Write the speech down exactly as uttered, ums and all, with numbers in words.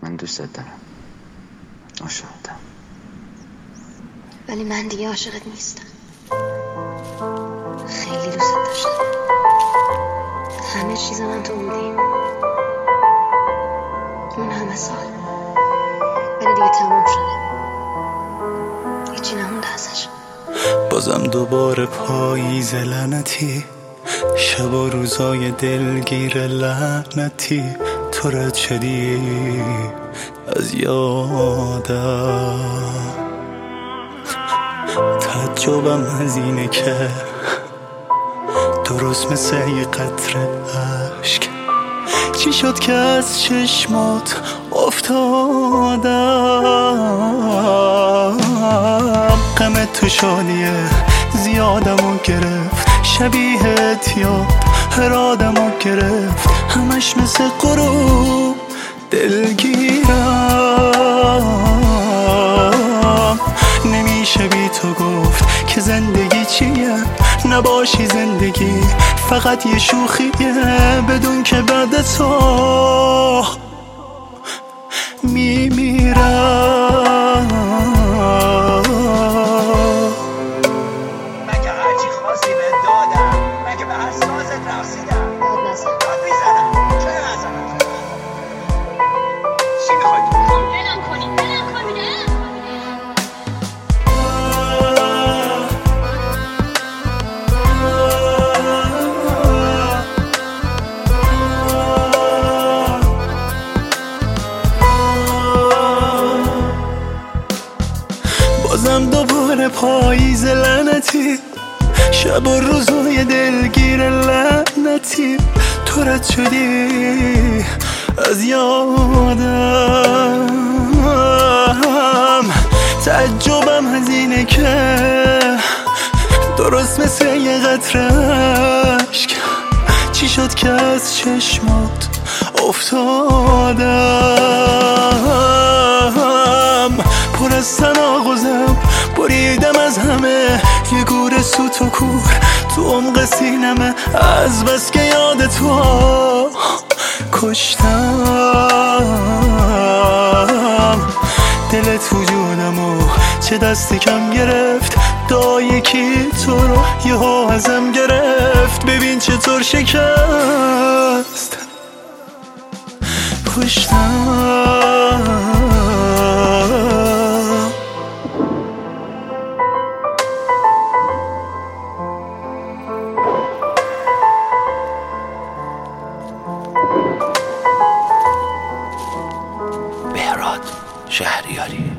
من دوستت دارم، عاشقتم، ولی من دیگه عاشقت نیستم. خیلی دوست داشتم، همه چیز من تو بودی، اون همه سال، ولی دیگه تموم شده، هیچی نمونده ازش. بازم دوباره پاییز لعنتی، شب و روزای دلگیر لعنتی، تو رد شدی از یادم. تعجبم از اینه که درست مثل یه قطره عشق چی شد که از چشمات افتادم. غمت تو شادیه زیادمو گرفت، شبیهت یاد هر آدمو گرفت، همش مثل غروب دلگیرم. نمیشه بی تو گفت که زندگی چیه، نباشی زندگی فقط یه شوخیه، بدون که بعد تو میمیرم. مگه هرچی خواستی به دادم، مگه به هر سازت رقصیدم. داد نزن، داد میزنم، چرا نزنم؟ چی میخوای تو بکنی؟ بلم کنی، بلم کنی، نه بازم دوباره پاییز لعنتی، شب و روزای دلگیر لعنتی، تو رد شدی از یادم. تعجبم از اینه که درست مثل یه قطره عشق چی شد که از چشمات افتادم. پر از تناقضم بریدم از همه، یه گور سوت و کور تو عمق سینمه، از بس که یاد تو کشتم. دلت وجودمو چه دستی کم گرفت، دا یکی تو رو یهو ازم گرفت، ببین چطور شکست پشتم. بهراد شهریاری.